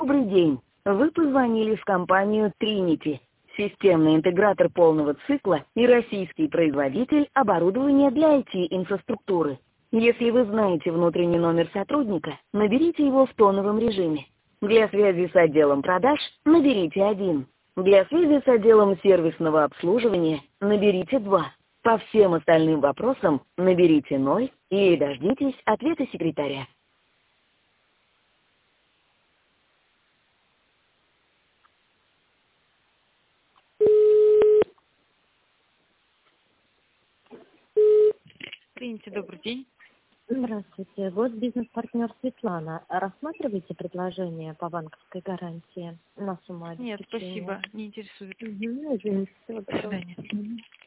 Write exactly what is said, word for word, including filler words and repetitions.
Добрый день. Вы позвонили в компанию Trinity, системный интегратор полного цикла и российский производитель оборудования для ай ти-инфраструктуры. Если вы знаете внутренний номер сотрудника, наберите его в тоновом режиме. Для связи с отделом продаж наберите один. Для связи с отделом сервисного обслуживания наберите два. По всем остальным вопросам наберите ноль и дождитесь ответа секретаря. Trinity, добрый день. Здравствуйте. Вот бизнес-партнер Светлана. Рассматриваете предложение по банковской гарантии на сумму Нет, обеспечения? спасибо, не интересует. Угу, извините. До свидания.